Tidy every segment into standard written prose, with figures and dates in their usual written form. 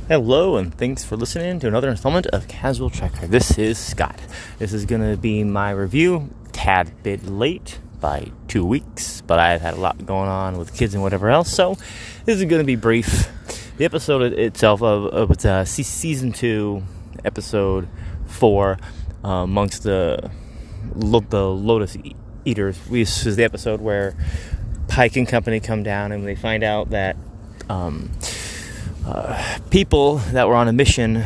Hello, and thanks for listening to another installment of Casual Trekker. This is Scott. This is going to be my review, tad bit late by 2 weeks, but I've had a lot going on with kids and whatever else, so this is going to be brief. The episode itself of Season 2, Episode 4, amongst the Lotus Eaters. This is the episode where Pike and company come down and they find out that people that were on a mission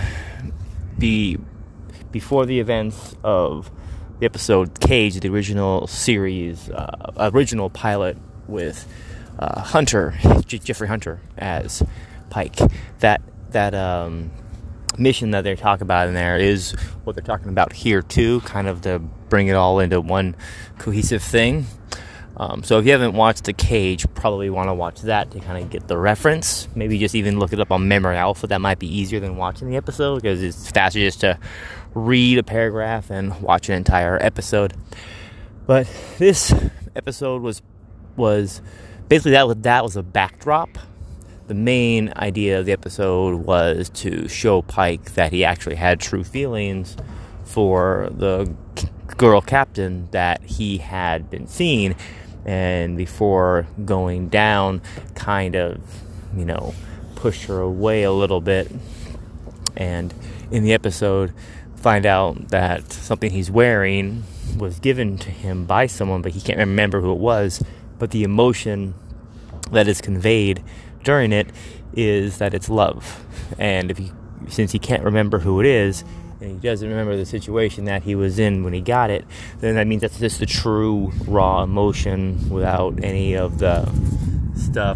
before the events of the episode Cage, the original series, original pilot with Jeffrey Hunter as Pike. That mission that they talk about in there is what they're talking about here too, kind of to bring it all into one cohesive thing. So if you haven't watched The Cage, probably want to watch that to kind of get the reference. Maybe just even look it up on Memory Alpha. That might be easier than watching the episode because it's faster just to read a paragraph and watch an entire episode. But this episode was basically that was a backdrop. The main idea of the episode was to show Pike that he actually had true feelings for the girl captain that he had been seeing, and before going down, kind of, push her away a little bit. And in the episode, find out that something he's wearing was given to him by someone, but he can't remember who it was. But the emotion that is conveyed during it is that it's love. And since he can't remember who it is, and he doesn't remember the situation that he was in when he got it, then that means that's just the true raw emotion without any of the stuff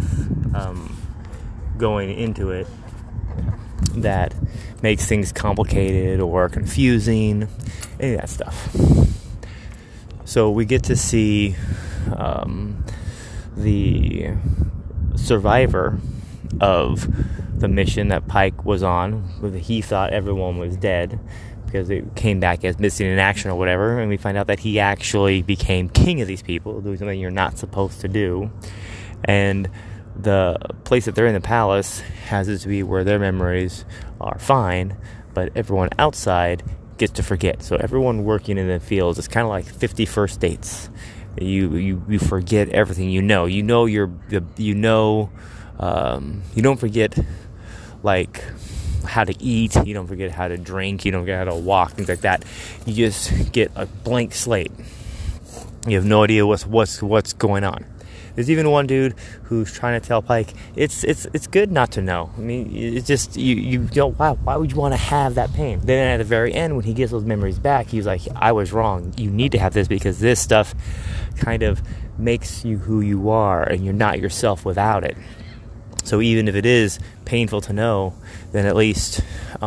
going into it that makes things complicated or confusing, any of that stuff. So we get to see the survivor of the mission that Pike was on. He thought everyone was dead because it came back as missing in action or whatever, and we find out that he actually became king of these people, doing something you're not supposed to do. And the place that they're in, the palace, has it to be where their memories are fine, but everyone outside gets to forget. So everyone working in the fields is kind of like 51st dates. You forget everything you know. You don't forget like how to eat, you don't forget how to drink, you don't forget how to walk, things like that. You just get a blank slate. You have no idea what's going on. There's even one dude who's trying to tell Pike it's good not to know. I mean, it's just you don't, why would you want to have that pain? Then at the very end, when he gets those memories back, he's like, I was wrong. You need to have this because this stuff kind of makes you who you are, and you're not yourself without it. So even if it is painful to know, then at least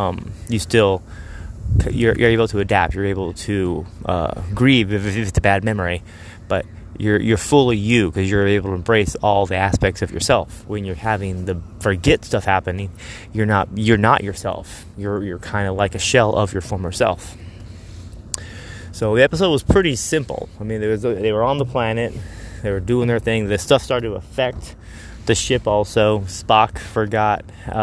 you're able to adapt. You're able to grieve if it's a bad memory, but you're fully you because you're able to embrace all the aspects of yourself. When you're having the forget stuff happening, you're not yourself. You're kind of like a shell of your former self. So the episode was pretty simple. I mean, they were on the planet, they were doing their thing. The stuff started to affect the ship also. Spock forgot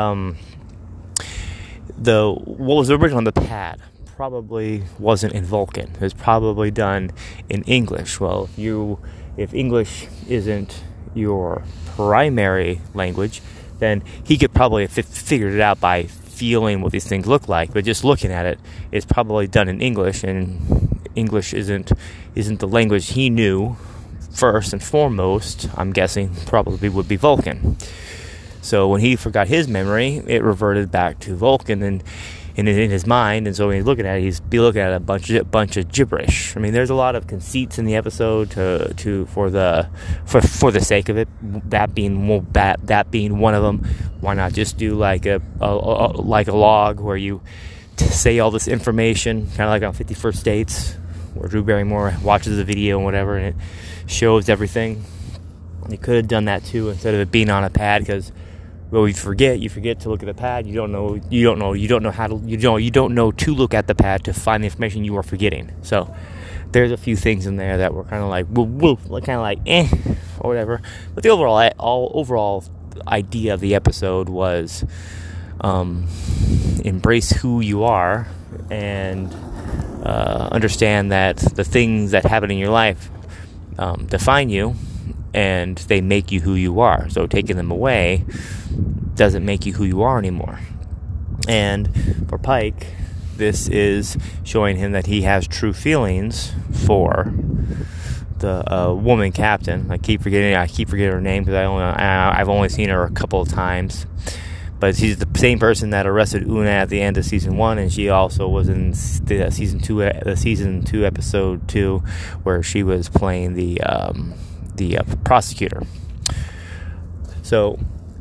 what was originally on the pad probably wasn't in Vulcan. It was probably done in English. Well, if English isn't your primary language, then he could probably have figured it out by feeling what these things look like. But just looking at it, it's probably done in English, and English isn't the language he knew. First and foremost, I'm guessing probably would be Vulcan. So when he forgot his memory, it reverted back to Vulcan and in his mind. And so when he's looking at it, he's looking at a bunch of gibberish. I mean, there's a lot of conceits in the episode for the sake of it. That being one of them. Why not just do like a log where you say all this information, kind of like on 51st Dates, where Drew Barrymore watches the video and whatever, and it shows everything. You could have done that too instead of it being on a pad, because you forget to look at the pad. You don't know to look at the pad to find the information you are forgetting. So there's a few things in there that were kind of like or whatever. But the overall idea of the episode was embrace who you are and understand that the things that happen in your life define you, and they make you who you are. So taking them away doesn't make you who you are anymore. And for Pike, this is showing him that he has true feelings for the woman captain. I keep forgetting her name because I've only seen her a couple of times. But she's the same person that arrested Una at the end of season 1, and she also was in the season 2 episode 2, where she was playing the prosecutor. So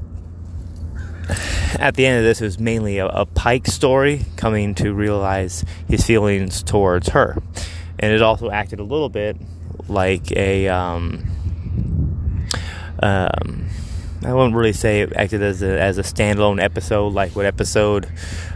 at the end of this, it was mainly a Pike story coming to realize his feelings towards her, and it also acted a little bit like a I won't really say it acted as a standalone episode like what episode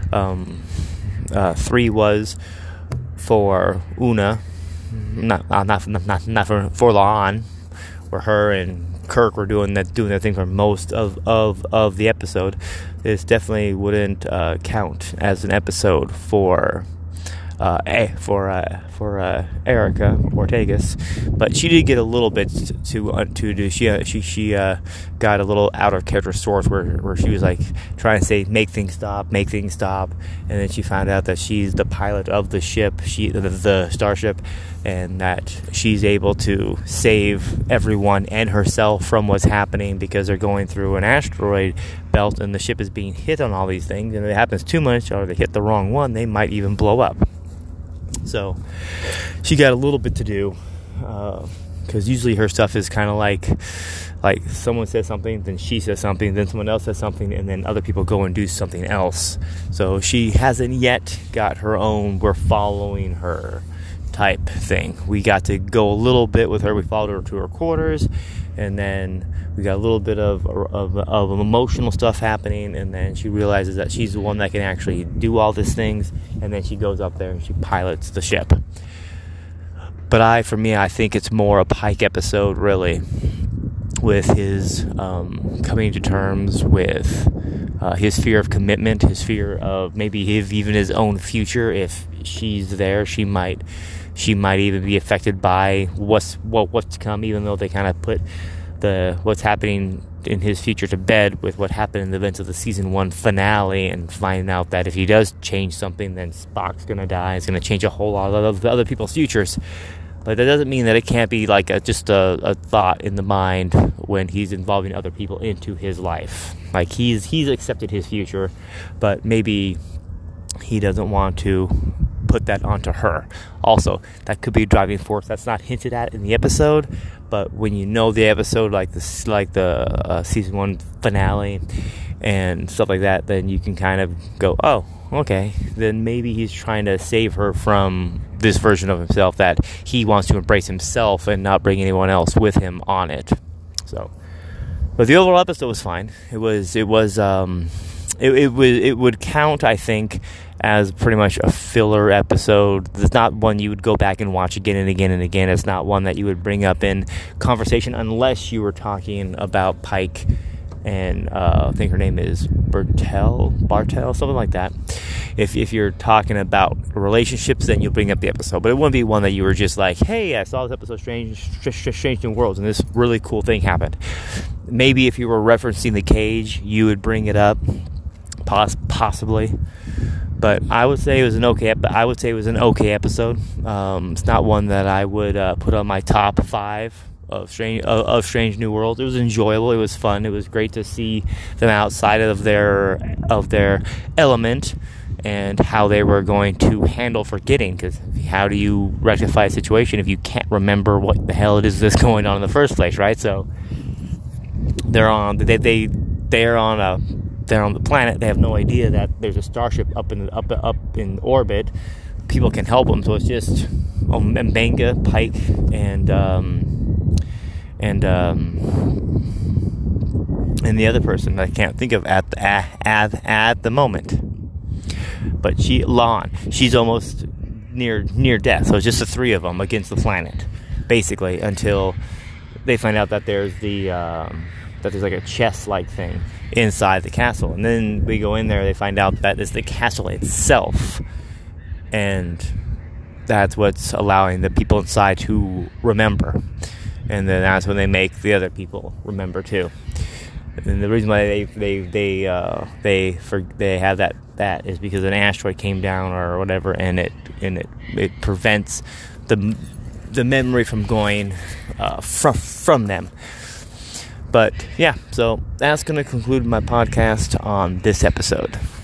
3 was for Una, not for La'an, where her and Kirk were doing their thing for most of the episode. This definitely wouldn't count as an episode for Erica Ortegas, but she did get a little bit to do. She got a little out of character source where she was like trying to say make things stop, and then she found out that she's the pilot of the ship, the starship, and that she's able to save everyone and herself from what's happening because they're going through an asteroid belt and the ship is being hit on all these things, and if it happens too much or they hit the wrong one, they might even blow up. So she got a little bit to do, because usually her stuff is kind of like someone says something, then she says something, then someone else says something, and then other people go and do something else. So she hasn't yet got her own we're following her type thing. We got to go a little bit with her. We followed her to her quarters, and then we got a little bit of emotional stuff happening, and then she realizes that she's the one that can actually do all these things, and then she goes up there and she pilots the ship. But I think it's more a Pike episode, really, with his coming to terms with his fear of commitment, his fear of maybe even his own future. If she's there, she might even be affected by what's to come, even though they kind of put what's happening in his future to bed with what happened in the events of the season 1 finale, and finding out that if he does change something, then Spock's gonna die. It's gonna change a whole lot of the other people's futures. But that doesn't mean that it can't be like just a thought in the mind when he's involving other people into his life. Like he's accepted his future, but maybe he doesn't want to put that onto her. Also, that could be a driving force that's not hinted at in the episode, but when you know the episode, like the season 1 finale and stuff like that, then you can kind of go, oh, okay, then maybe he's trying to save her from this version of himself that he wants to embrace himself and not bring anyone else with him on it. So, but the overall episode was fine. It would count, I think, as pretty much a filler episode. It's not one you would go back and watch again and again and again. It's not one that you would bring up in conversation unless you were talking about Pike and I think her name is Bartell, something like that. If you're talking about relationships, then you'll bring up the episode. But it wouldn't be one that you were just like, hey, I saw this episode Strange New Worlds, and this really cool thing happened. Maybe if you were referencing The Cage, you would bring it up, possibly. But I would say it was an okay. Episode. It's not one that I would put on my top 5 of Strange New Worlds. It was enjoyable. It was fun. It was great to see them outside of their element and how they were going to handle forgetting. Because how do you rectify a situation if you can't remember what the hell it is that's going on in the first place, right? So they're on the planet. They have no idea that there's a starship up in orbit. People can help them, so it's just Mbenga, Pike, and the other person that I can't think of at the moment. But La'an, she's almost near death. So it's just the 3 of them against the planet, basically, until they find out that there's the that there's like a chest-like thing inside the castle. And then we go in there, they find out that it's the castle itself, and that's what's allowing the people inside to remember. And then that's when they make the other people remember too. And the reason why they have that is because an asteroid came down or whatever, and it prevents the memory from going from them. But yeah, so that's going to conclude my podcast on this episode.